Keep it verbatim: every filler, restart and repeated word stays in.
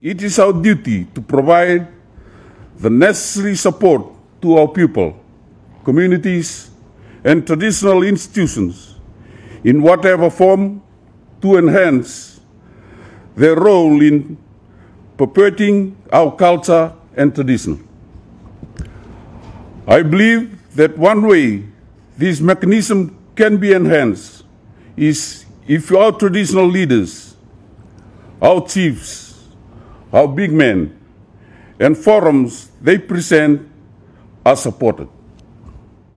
It is our duty to provide the necessary support to our people, communities, and traditional institutions in whatever form to enhance their role in perpetuating our culture and tradition. I believe that one way this mechanism can be enhanced is if our traditional leaders, our chiefs, our big men, and forums they present are supported.